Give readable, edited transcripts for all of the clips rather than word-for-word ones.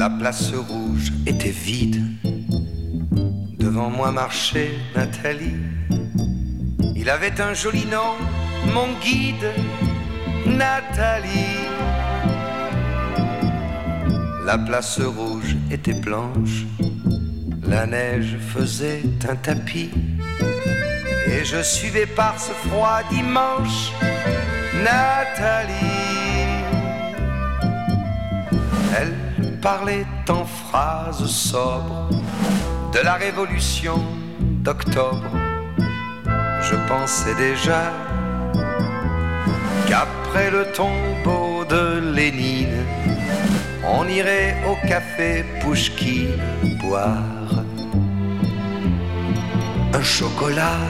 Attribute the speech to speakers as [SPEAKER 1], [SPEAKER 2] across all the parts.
[SPEAKER 1] La place rouge était vide. Devant moi marchait Nathalie. Il avait un joli nom, mon guide, Nathalie. La place rouge était blanche. La neige faisait un tapis. Et je suivais par ce froid dimanche Nathalie. Elle parlait en phrases sobres de la révolution d'octobre. Je pensais déjà qu'après le tombeau de Lénine, on irait au café Pouchkine boire un chocolat.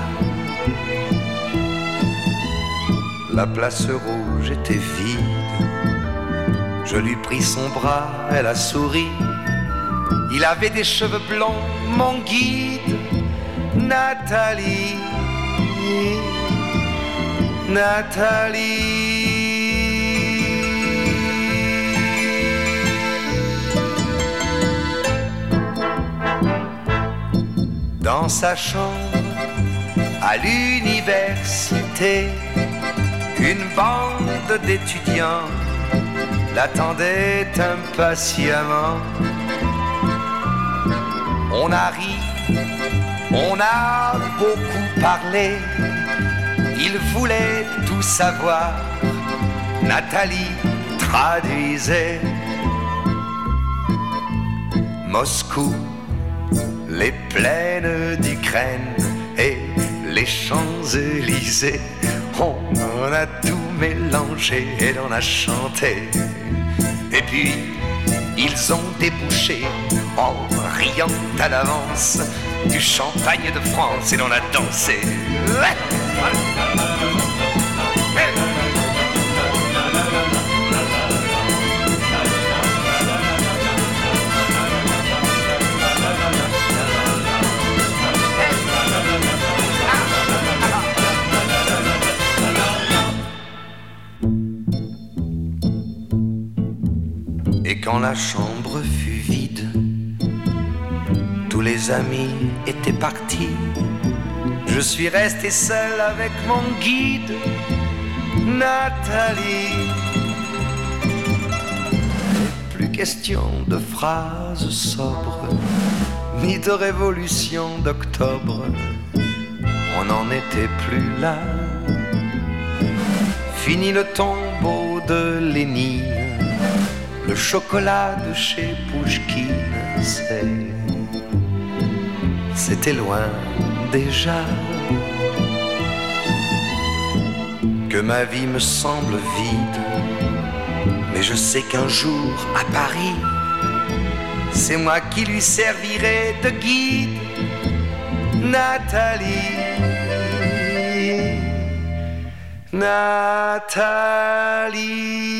[SPEAKER 1] La place rouge était vide. Je lui pris son bras, elle a souri. Il avait des cheveux blonds, mon guide, Nathalie. Nathalie. Dans sa chambre à l'université, une bande d'étudiants l'attendait impatiemment. On a ri, on a beaucoup parlé. Il voulait tout savoir. Nathalie traduisait. Moscou, les plaines d'Ukraine et les Champs-Élysées. On en a tout mélangé et on a chanté. Et puis ils ont débouché en riant à l'avance du champagne de France et l'on a dansé. Et quand la chambre fut vide, tous les amis étaient partis. Je suis resté seul avec mon guide, Nathalie. Plus question de phrases sobres, ni de révolution d'octobre. On n'en était plus là. Fini le tombeau de Lénine. Le chocolat de chez Pouchkine, c'était loin déjà. Que ma vie me semble vide, mais je sais qu'un jour à Paris, c'est moi qui lui servirai de guide, Nathalie. Nathalie.